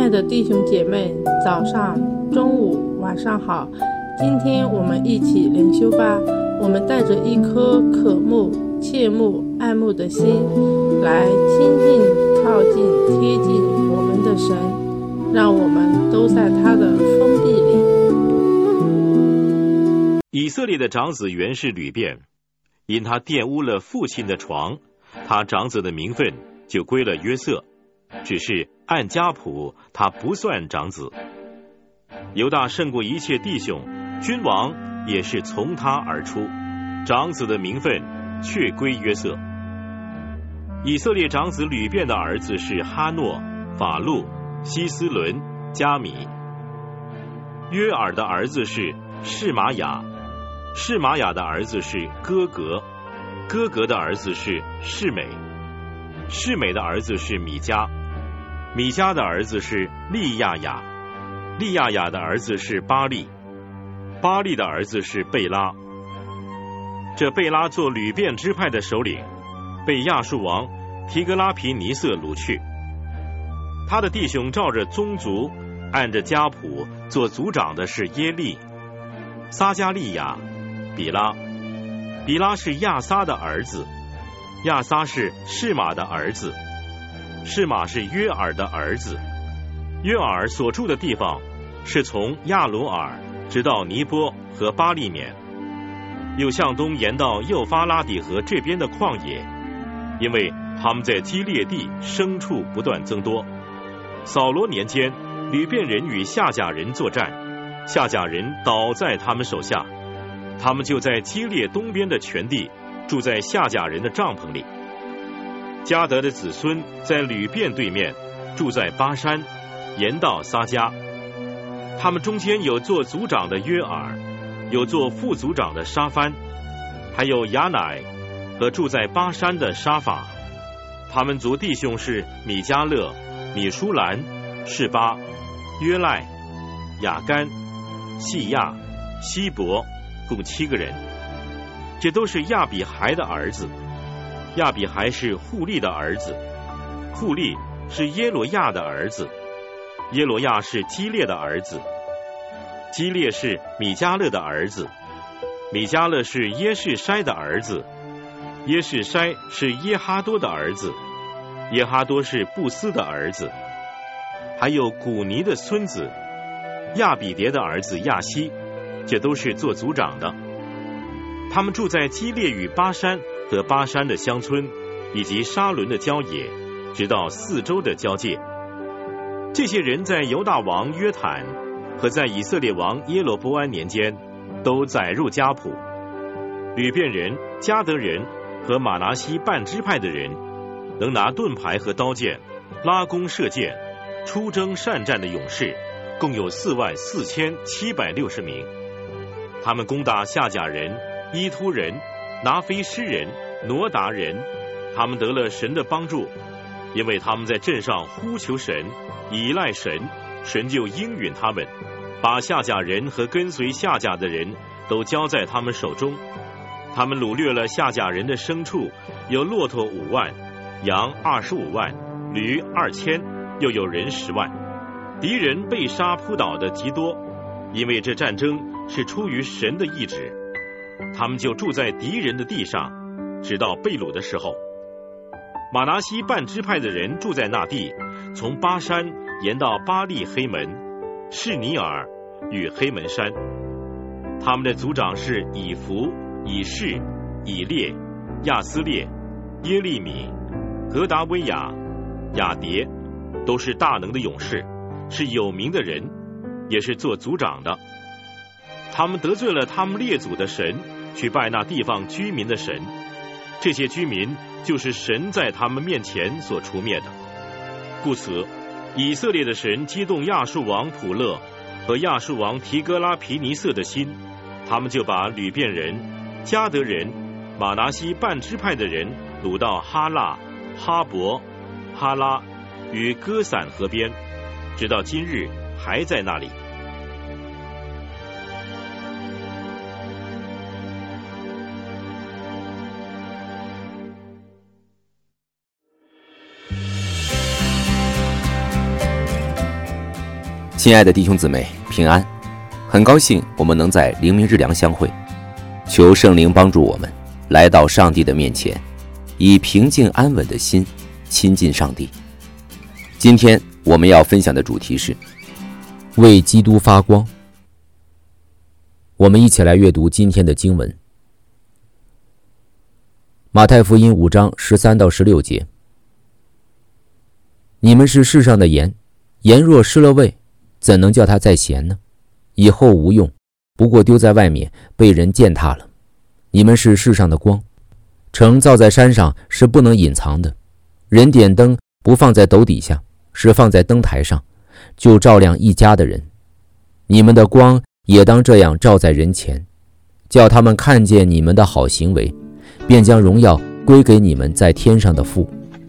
的弟兄姐妹，早上、中午、晚上好。今天我们一起灵修吧。我们带着一颗渴慕、切慕、爱慕的心，来亲近、靠近、贴近我们的神，让我们都在他的封闭里。 以色列的长子原是吕便，因他玷污了父亲的床，他长子的名分就归了约瑟，只是按家谱他不算长子。犹大胜过一切弟兄，君王也是从他而出，长子的名分却归约瑟。以色列长子吕便的儿子是哈诺、法路、希斯伦、加米。约珥的儿子是示玛雅，示玛雅的儿子是哥格，哥格的儿子是示美，示美的儿子是米迦，米迦的儿子是利亚雅，利亚雅的儿子是巴利，巴利的儿子是贝拉。这贝拉做吕便支派的首领，被亚述王提格拉皮尼色掳去。他的弟兄照着宗族按着家谱做族长的是耶利、撒加利亚、比拉。比拉是亚撒的儿子，亚撒是示玛的儿子，示玛是约珥的儿子。约珥所住的地方是从亚罗尔直到尼波和巴利缅，又向东延到幼发拉底河这边的旷野，因为他们在基列地牲畜不断增多。扫罗年间，吕便人与夏甲人作战，夏甲人倒在他们手下，他们就在基列东边的全地住在夏甲人的帐篷里。迦得的子孙在吕便对面住在巴山，延到撒迦。他们中间有做族长的约珥，有做副族长的沙番，还有亚乃和住在巴山的沙法。他们族弟兄是米迦勒、米舒兰、示巴、约赖、雅干、细亚、希伯，共7个人。这都是亚比孩的儿子。亚比孩是户利的儿子，户利是耶罗亚的儿子，耶罗亚是基列的儿子，基列是米迦勒的儿子，米迦勒是耶士筛的儿子，耶士筛是耶哈多的儿子，耶哈多是布斯的儿子，还有古尼的孙子亚比迭的儿子亚希，这都是做族长的。他们住在基列与巴山和巴山的乡村，以及沙伦的郊野，直到4州的交界。这些人在犹大王约坦和在以色列王耶罗波安年间都载入家谱。吕便人、迦得人和马拿西半支派的人，能拿盾牌和刀剑，拉弓射箭，出征善战的勇士，共有44760名。他们攻打夏甲人、伊突人、拿非施人、挪达人，他们得了神的帮助，因为他们在阵上呼求神，依赖神，神就应允他们，把夏甲人和跟随夏甲的人都交在他们手中。他们掳掠了夏甲人的牲畜，有骆驼5万，羊25万，驴2000，又有人10万。敌人被杀扑倒的极多，因为这战争是出于神的意志。他们就住在敌人的地上，直到被掳的时候。马拿西半支派的人住在那地，从巴山延到巴利黑门、士尼尔与黑门山。他们的族长是以弗、以士、以列、亚斯列、耶利米、格达威亚、雅迭，都是大能的勇士，是有名的人，也是做族长的。他们得罪了他们列祖的神，去拜那地方居民的神，这些居民就是神在他们面前所除灭的。故此，以色列的神激动亚述王普勒和亚述王提格拉皮尼色的心，他们就把吕便人、迦得人、马拿西半支派的人掳到哈腊、哈伯、哈拉与歌散河边，直到今日还在那里。 亲爱的弟兄姊妹，平安！很高兴我们能在灵明日粮相会，求圣灵帮助我们来到上帝的面前，以平静安稳的心亲近上帝。今天我们要分享的主题是为基督发光。我们一起来阅读今天的经文。马太福音5章13到16节。你们是世上的盐，盐若失了味，怎能叫它再咸呢？以后无用，不过丢在外面，被人践踏了。你们是世上的光，城造在山上是不能隐藏的。人点灯不放在斗底下，是放在灯台上，就照亮一家的人。你们的光也当这样照在人前，叫他们看见你们的好行为，便将荣耀归给你们在天上的父。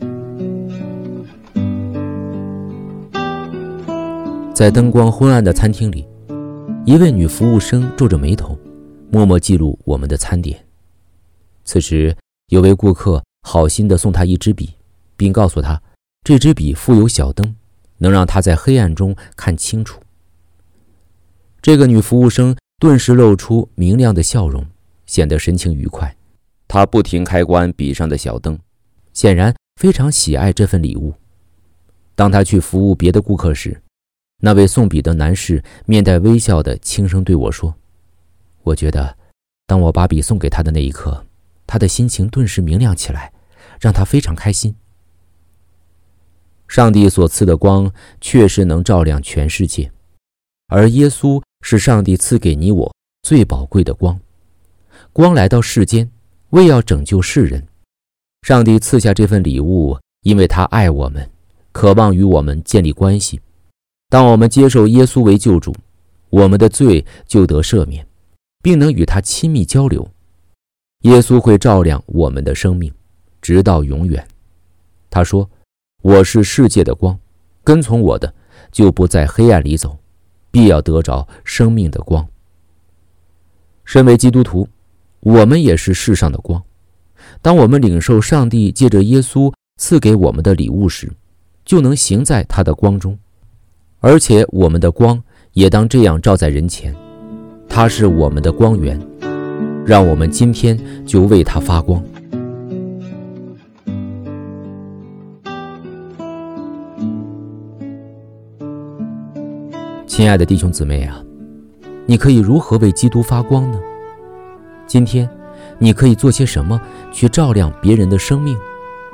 在灯光昏暗的餐厅里，一位女服务生皱着眉头，默默记录我们的餐点。此时，有位顾客好心地送她一支笔，并告诉她，这支笔附有小灯，能让她在黑暗中看清楚。这个女服务生顿时露出明亮的笑容，显得神情愉快。她不停开关笔上的小灯，显然非常喜爱这份礼物。当她去服务别的顾客时，那位送笔的男士面带微笑地轻声对我说，我觉得当我把笔送给他的那一刻，他的心情顿时明亮起来，让他非常开心。上帝所赐的光确实能照亮全世界，而耶稣是上帝赐给你我最宝贵的光。光来到世间，为要拯救世人。上帝赐下这份礼物，因为他爱我们，渴望与我们建立关系。当我们接受耶稣为救主，我们的罪就得赦免，并能与他亲密交流。耶稣会照亮我们的生命，直到永远。他说，我是世界的光，跟从我的就不在黑暗里走，必要得着生命的光。身为基督徒，我们也是世上的光。当我们领受上帝借着耶稣赐给我们的礼物时，就能行在他的光中。而且我们的光也当这样照在人前，他是我们的光源，让我们今天就为他发光。亲爱的弟兄姊妹啊，你可以如何为基督发光呢？今天你可以做些什么去照亮别人的生命？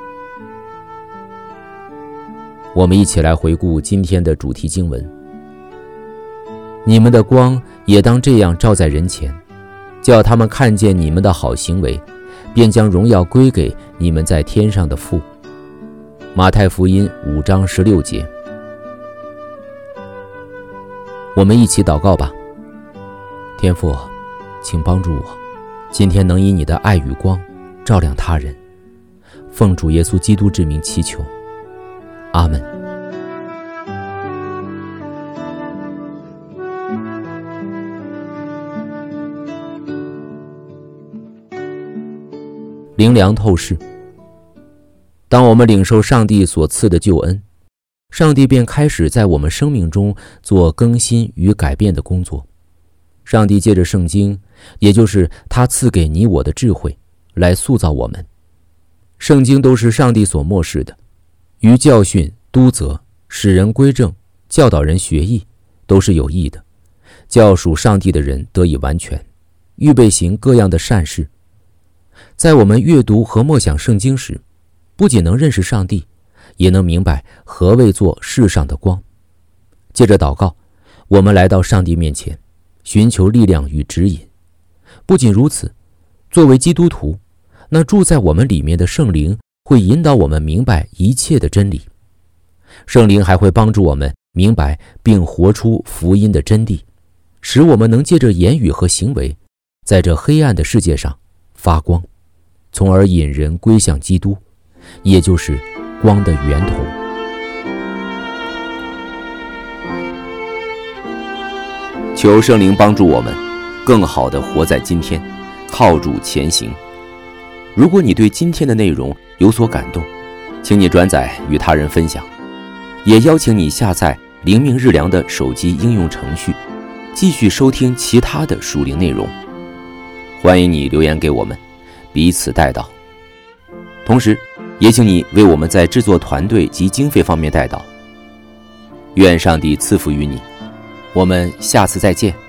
我们一起来回顾今天的主题经文。你们的光也当这样照在人前，叫他们看见你们的好行为，便将荣耀归给你们在天上的父。马太福音5章16节。我们一起祷告吧。天父，请帮助我，今天能以你的爱与光照亮他人。奉主耶稣基督之名祈求，阿们。灵粮透视。当我们领受上帝所赐的救恩，上帝便开始在我们生命中做更新与改变的工作。上帝借着圣经，也就是他赐给你我的智慧，来塑造我们。圣经都是上帝所默示的，于教训、督责、使人归正、教导人学义，都是有益的，叫属上帝的人得以完全，预备行各样的善事。在我们阅读和默想圣经时，不仅能认识上帝，也能明白何谓做世上的光。借着祷告，我们来到上帝面前，寻求力量与指引。不仅如此，作为基督徒，那住在我们里面的圣灵会引导我们明白一切的真理。圣灵还会帮助我们明白并活出福音的真谛，使我们能借着言语和行为，在这黑暗的世界上发光，从而引人归向基督，也就是光的源头。求圣灵帮助我们更好地活在今天，靠主前行。如果你对今天的内容有所感动，请你转载与他人分享，也邀请你下载灵命日粮的手机应用程序，继续收听其他的属灵内容。欢迎你留言给我们，彼此代祷。同时也请你为我们在制作团队及经费方面代祷。愿上帝赐福于你，我们下次再见。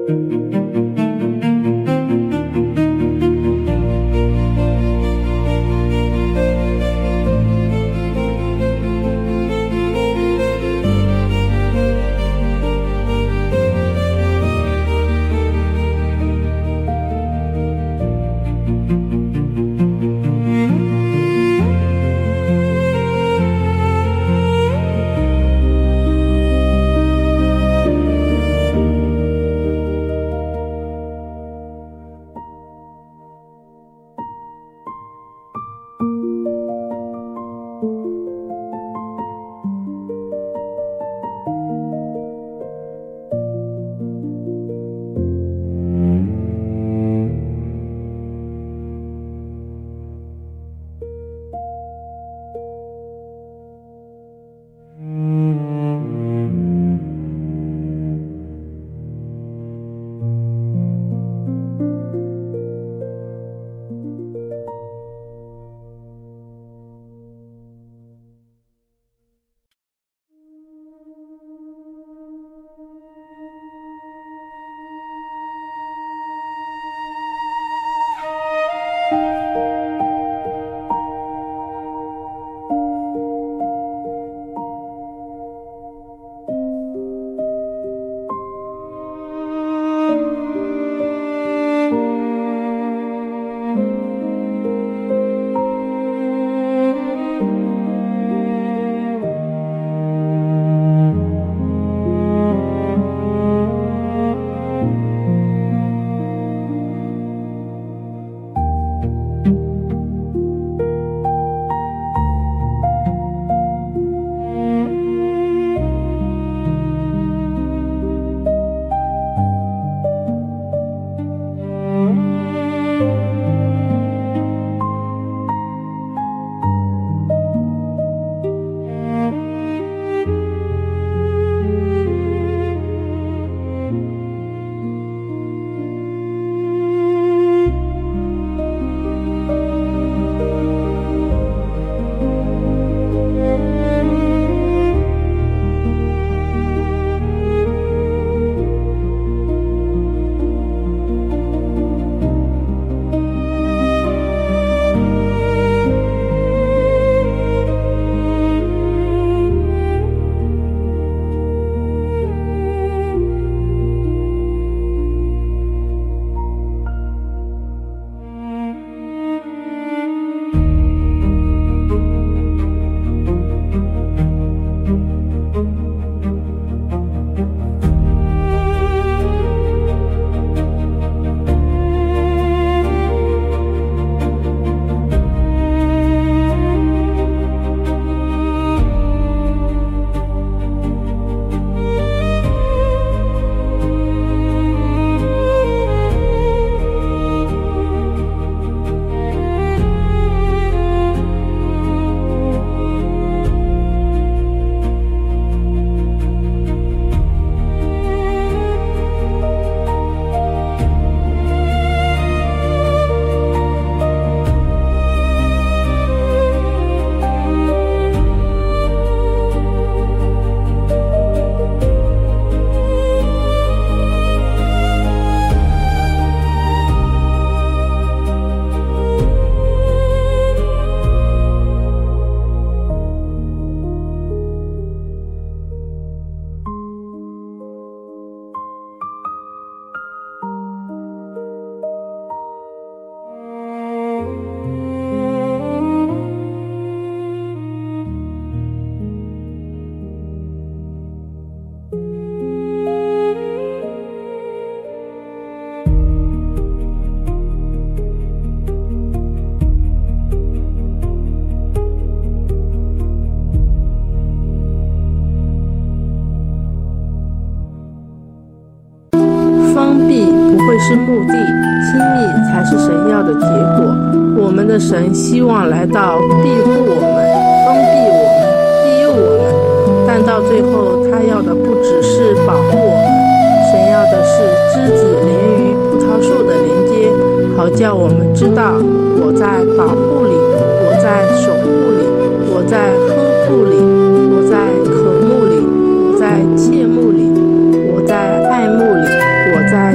是目的，亲密才是神要的结果。我们的神希望来到庇护我们、封闭我们、庇佑我们，但到最后他要的不只是保护我们，神要的是枝子连于葡萄树的连接，好叫我们知道我在保护里，我在守护里，我在呵护里，我在渴慕里，我在切慕里，我在爱慕里，我在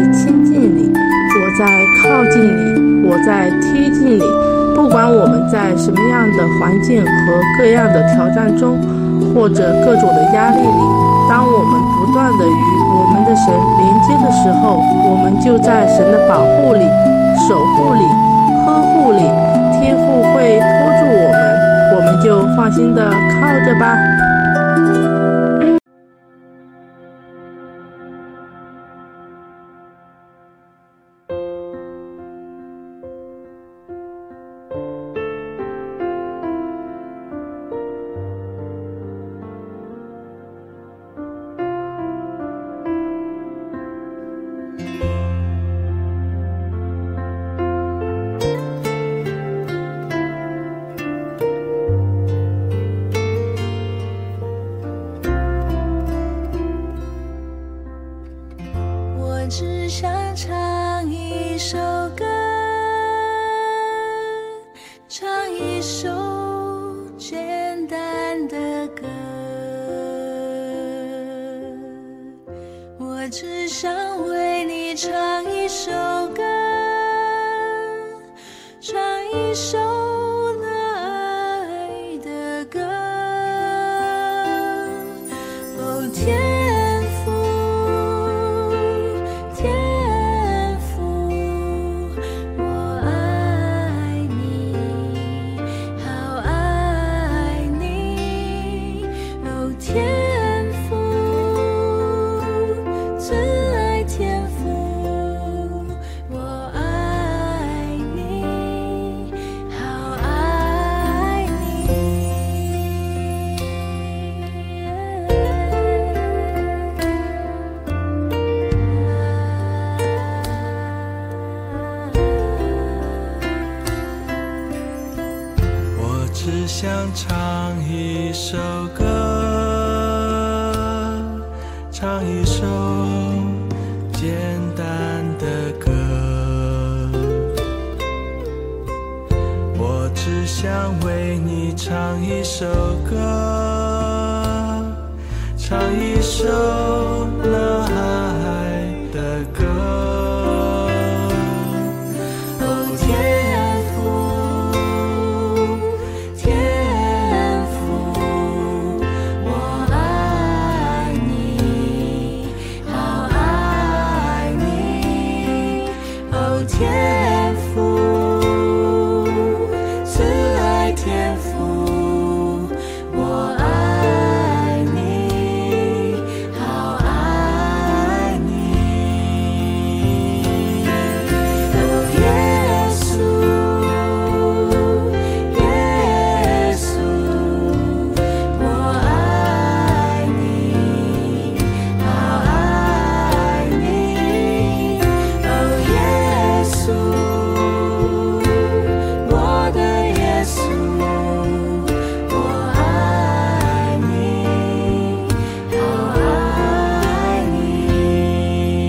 亲近你，我在靠近你，我在贴近你。不管我们在什么样的环境和各样的挑战中，或者各种的压力里，当我们不断的与我们的神连接的时候，我们就在神的保护里、守护里、呵护里，天父会托住我们，我们就放心的靠着吧。 只想唱一首歌，唱一首简单的歌。我只想为你唱一首歌，唱一首爱的歌。哦，天父，我爱你，好爱你。哦，天父，慈爱天父，我爱你，好爱你。 我只想唱一首歌，唱一首简单的歌。我只想为你唱一首歌，唱一首那爱的歌。 天父，慈爱天父，我爱你，好爱你。哦，耶稣，耶稣，我爱你，好爱你。哦，耶稣，我的耶稣，我爱你，好爱你。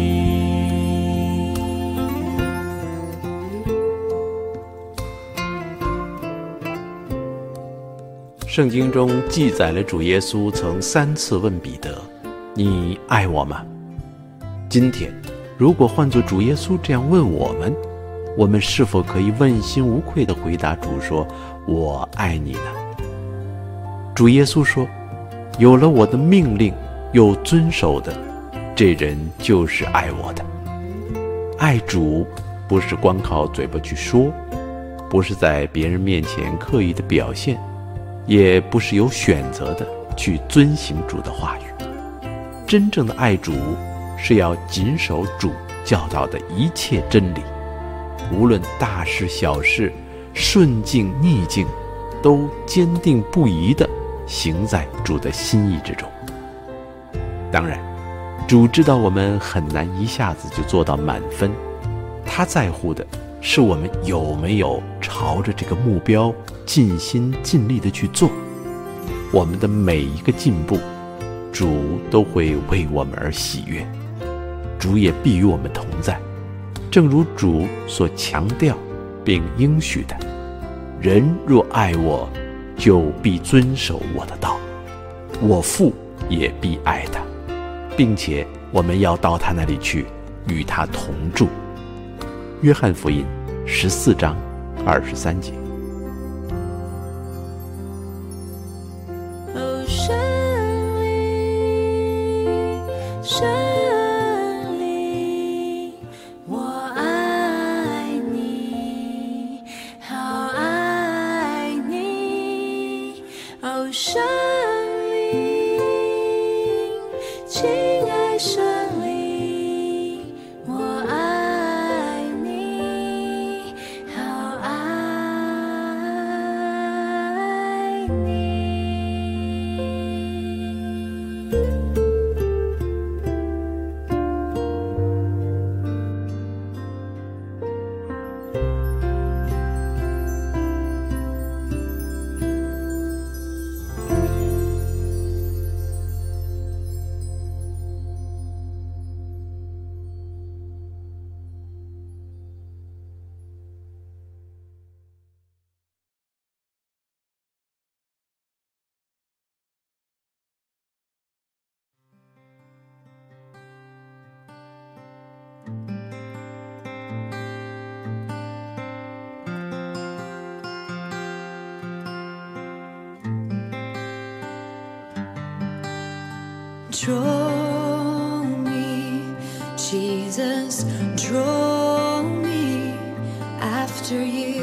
圣经中记载了主耶稣曾3次问彼得：“你爱我吗？”今天，如果换作主耶稣这样问我们，我们是否可以问心无愧地回答主说：“我爱你呢？”主耶稣说：“有了我的命令又遵守的，这人就是爱我的。”爱主不是光靠嘴巴去说，不是在别人面前刻意的表现，也不是有选择的去遵行主的话语。真正的爱主是要谨守主教导的一切真理，无论大事小事，顺境逆境，都坚定不移地行在主的心意之中。当然，主知道我们很难一下子就做到满分，他在乎的是我们有没有朝着这个目标尽心尽力地去做。我们的每一个进步，主都会为我们而喜悦，主也必与我们同在。正如主所强调并应许的：“人若爱我，就必遵守我的道，我父也必爱他，并且我们要到他那里去， 与他同住。约翰福音14章23节。 哦，神灵，我爱你，好爱你。哦，神灵，亲爱神灵，我爱你，好爱你。Draw me, Jesus, draw me after you,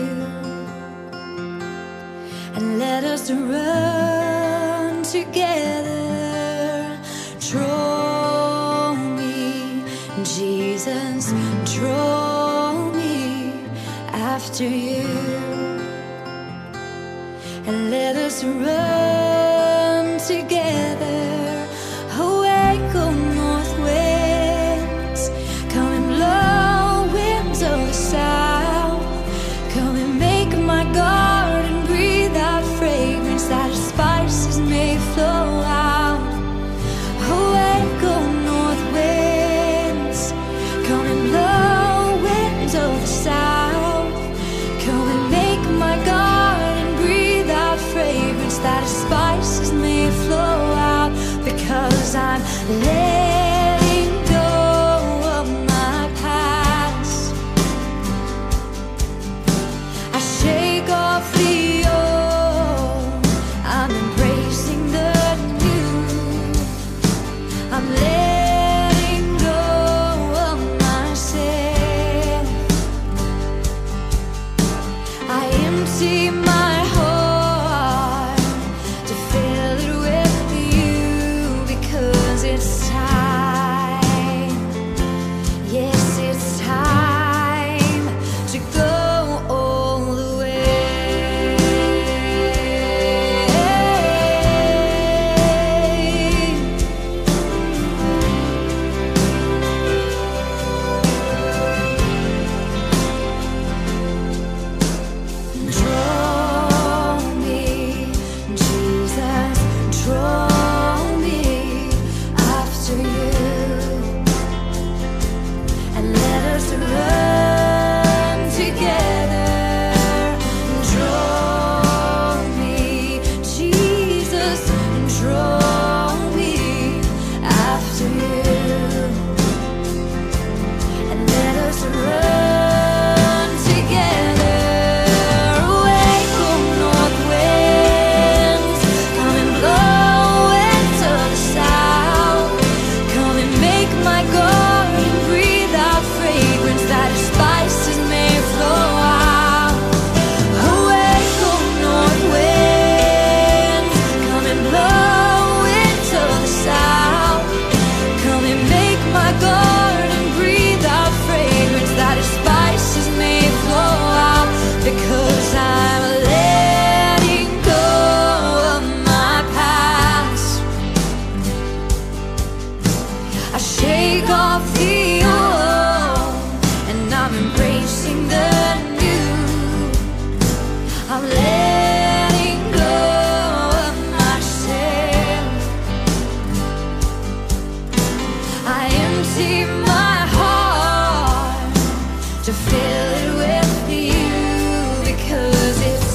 and let us run together. Draw me, Jesus, draw me after you, and let us run together. Awake, O north winds, come and blow winds of the south. Come and make my garden breathe out fragrance that its spices may flow out. Awake, O north winds, come and blow winds of the south. Come and make my garden breathe out fragrance that its spices may flow out. Because I'm letting go of my past, I shake off the old, I'm embracing the new. I'm letting go of myself, I empty my heart to fill it with it's time, yes, it's time to go all the way. Draw me, Jesus, draw run together. Draw me, Jesus, and draw me after you, and let us run together. Awake, O north winds, come and blow winds of the south. Come and make my garden breathe out fragrance that its spices may flow out. Awake, O north winds, come and blow winds of the south. Come and make my garden breathe out fragrance that its spices may flow out. Because I'm letting go of my past, I shake off the old, and I'm embracing the new. I'm letting go of myself, I empty my heart to fill it with you. Because it's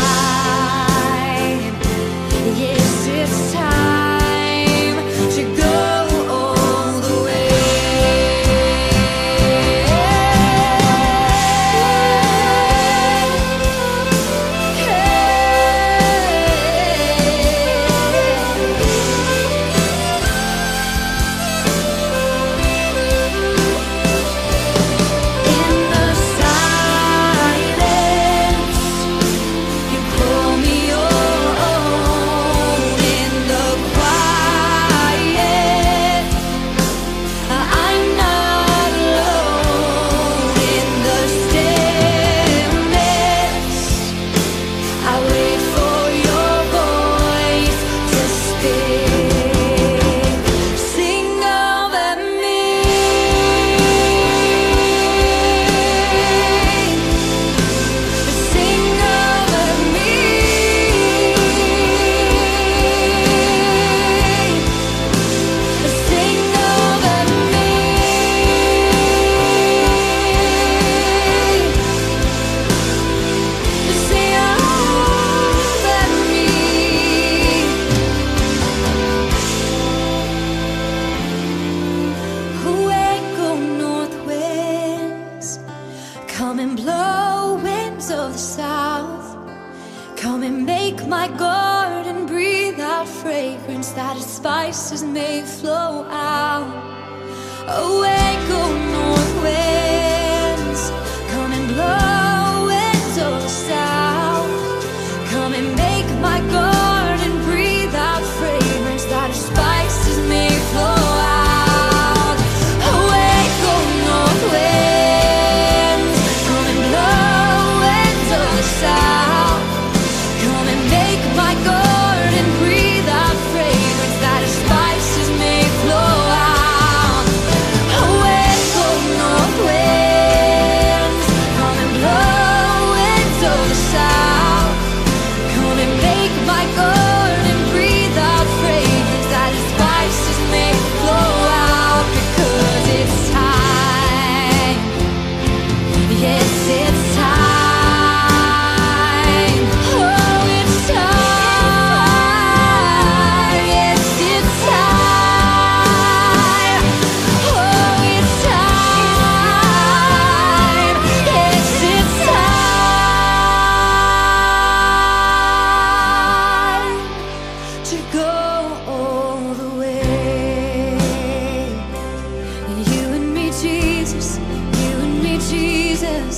time, yes, it's time. To go all the way. Come and blow winds of the south. Come and make my garden breathe out fragrance that its spices may flow out. Awake, O north winds, come and blow winds of the south. Come and make my garden breathe out fragrance that its spices may flow out. Awake, O north winds, come and blow winds of the south. Come and make my garden breathe out fragrance that its spices may flow out. Awake, O north winds, come and blow winds of the south. Come and make my garden breathe out fragrance that its spices may flow out. Because it's time, yes, it's time. Oh, it's time, yes, it's time. Oh, it's time, yes, it's time to go all the way. You and me, Jesus, you and me, Jesus.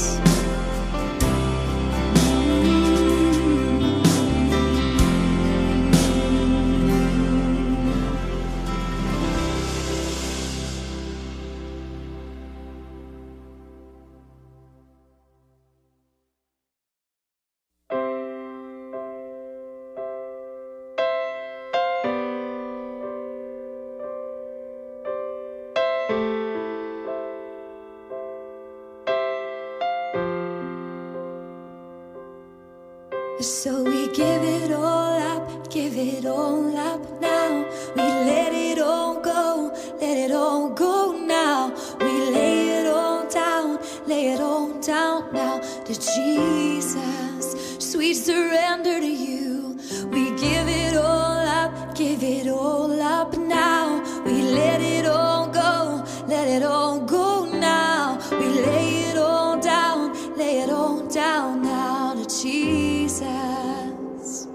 So we give it all up now. We let it all go now. We lay it all down now to Jesus. Sweet surrender to you. We give it all up now. We let it all go now. We lay it all down now to Jesus.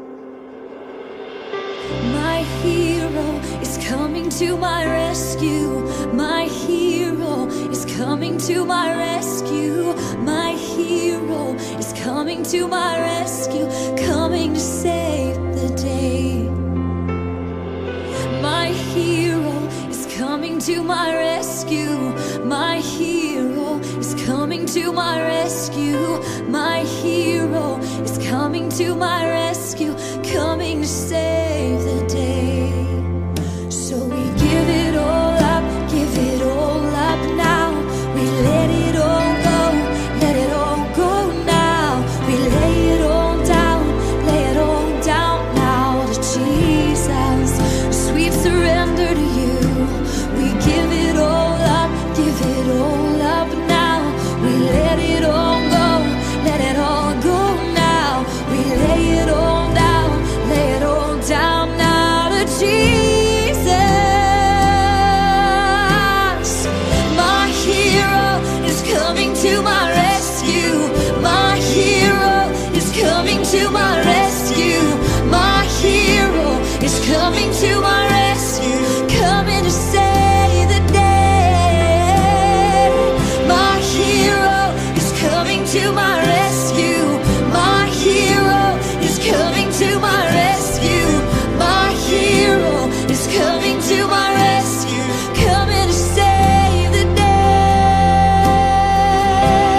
My hero is coming to my rescue. My hero is coming to my rescue. My hero is coming to my rescue, coming to save the day. My hero is coming to my rescue. My hero is coming to my rescue. My hero is coming to my rescue, coming to save the day. So we give it all up now. We let it all go now. We lay it all down now to Jesus. Sweet surrender to you. We give it all up now. We let it all go now. We lay it all down now to Jesus. My hero is coming to my rescue. My hero is coming to my rescue. My hero is coming to my rescue, coming to save the day. My hero is coming to my rescue. My hero is coming to my rescue. My hero is coming to my rescue, coming to save the day.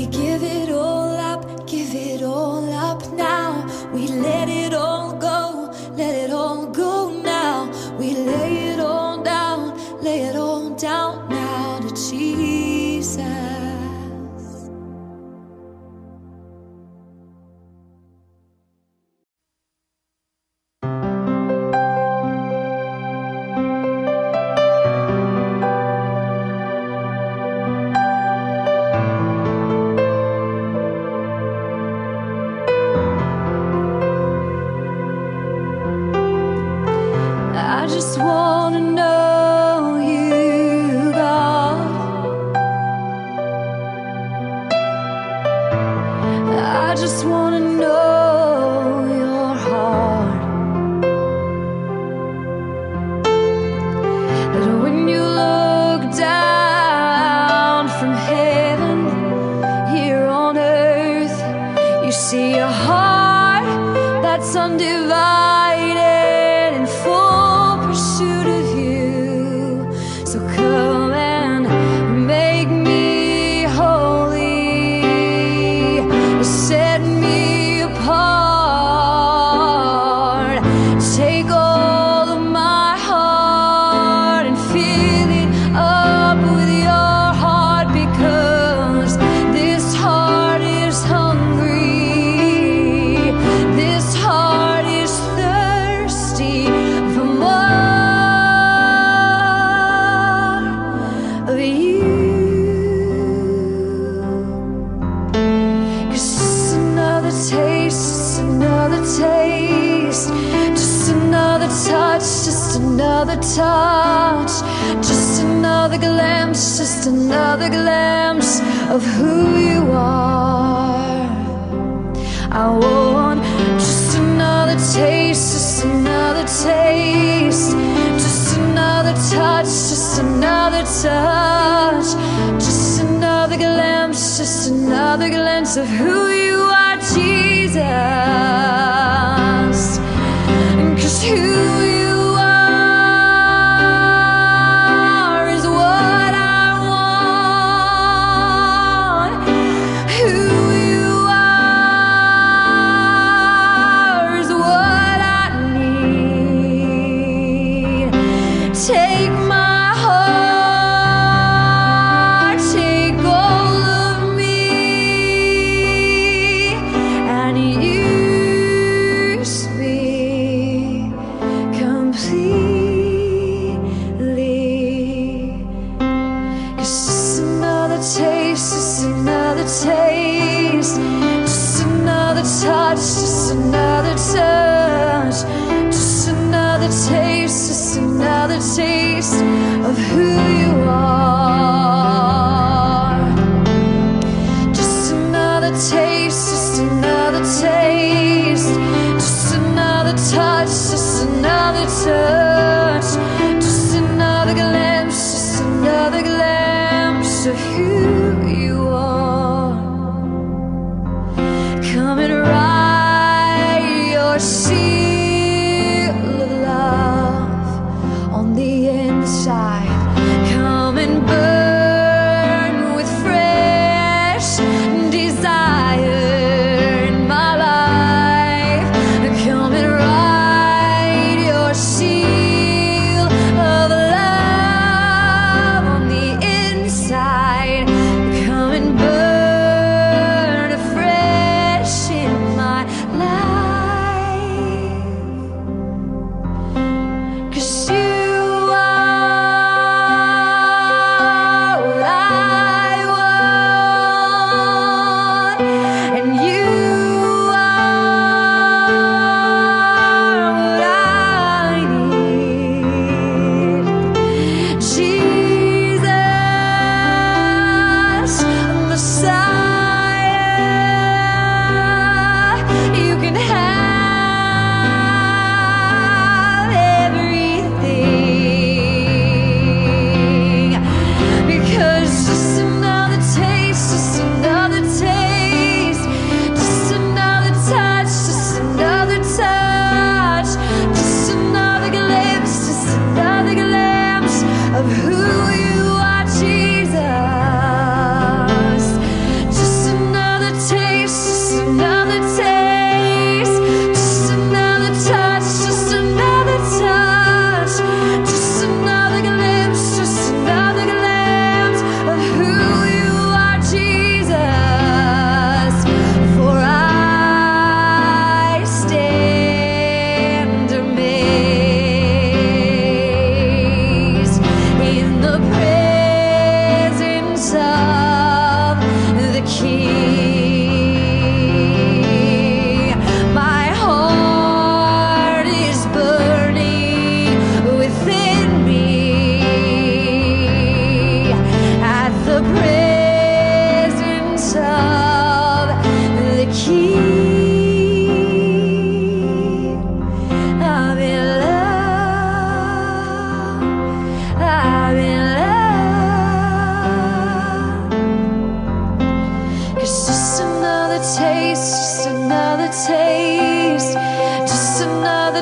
We give it all up now. We let it all go now. We lay it all down now to Jesus. I just wanna know you, God. I just wanna know your heart. That when you look down from heaven here on earth, you see a heart that's undivided and full pursuit of you. So come and make me holy, set me apart. Take all of my heart and fill it up with your heart, because this heart is hungry, this heart is thirsty for more of you. 'Cause just another taste, just another taste, just another touch, just another touch, just another glimpse, just another glimpse of who you are. I want just another taste, just another taste, just another touch, just another touch, just another glimpse, just another glimpse of who you are, Jesus. 'Cause who you are is what I want. Who you are is what I need. Take my heart, take all of me, and use me completely. 'Cause just another taste, just another taste, just another touch, just another touch, just another taste, just another taste of who you are. Just another taste, just another taste, just another touch, just another touch, just another glimpse, just another glimpse of who you are. Come and write your seal of love on the inside. Come and burn with fresh desire in my life. Come and write your seal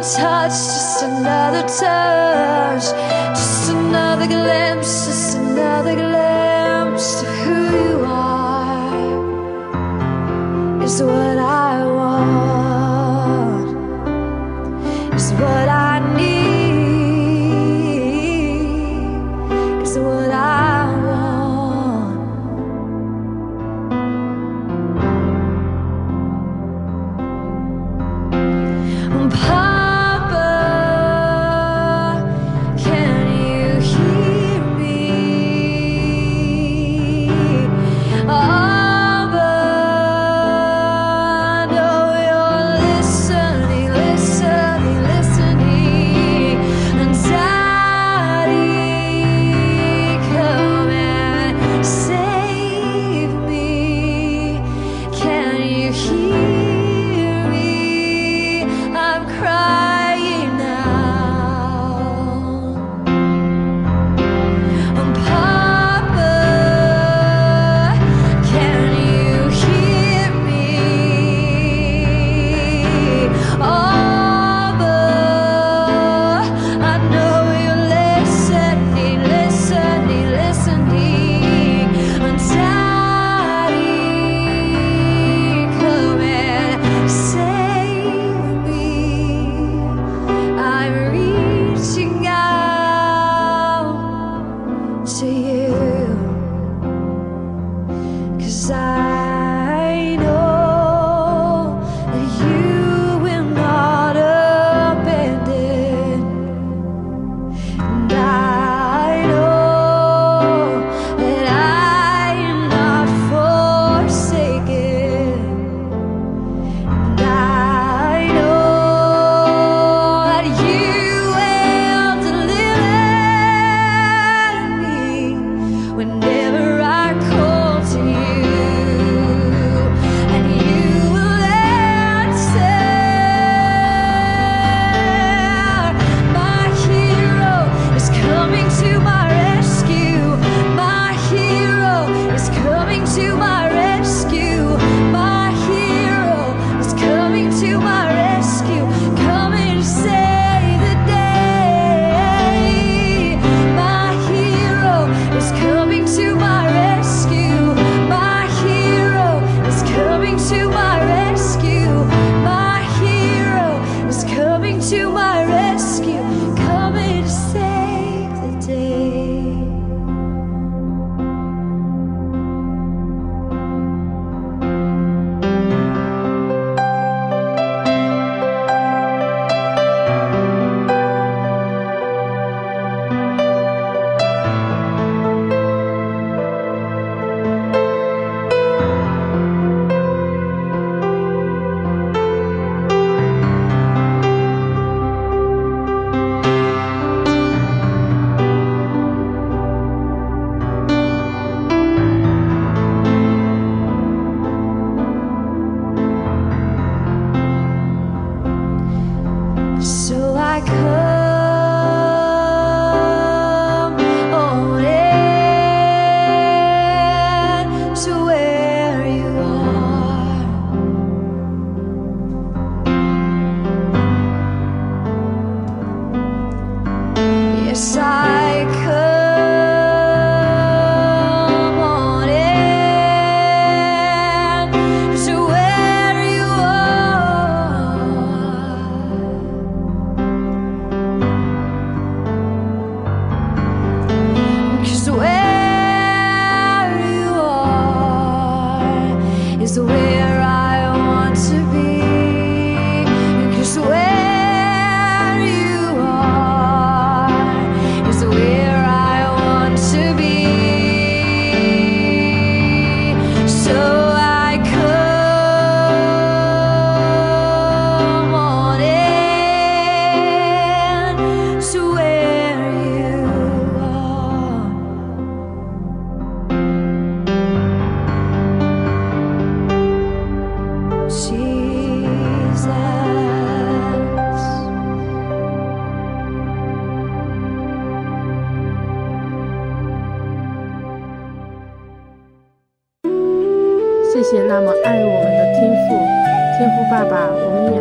touch, just another touch, just another glimpse, just another glimpse of who you are is what I want, is what I need, is what I want. Papa, can you hear me? Abba, I know you're listening, listening, listening. And Daddy, come and save me. Can you hear me? I'm crying now. Papa, can you hear me? Abba, I know you're listening, listening, listening. And Daddy, come and save me. I'm reaching out to you, 'cause I know that you will not abandon, and I know that I am not forsaken. And I know that you will deliver me whenever I call to you, and you will answer. My hero is coming to my rescue. My hero is coming to my rescue. My hero is coming to my rescue, coming to save the day. My hero is coming to my rescue. My hero is coming to my rescue. My hero is coming to my rescue, coming to save the day. So I come on in to where you are. Yes, I come on in to where you are. 'Cause where you are is where I want to be. 'Cause where you are is where I want to be. So I come on in to where you are. 谢谢那么爱我们的天父，天父爸爸，我们也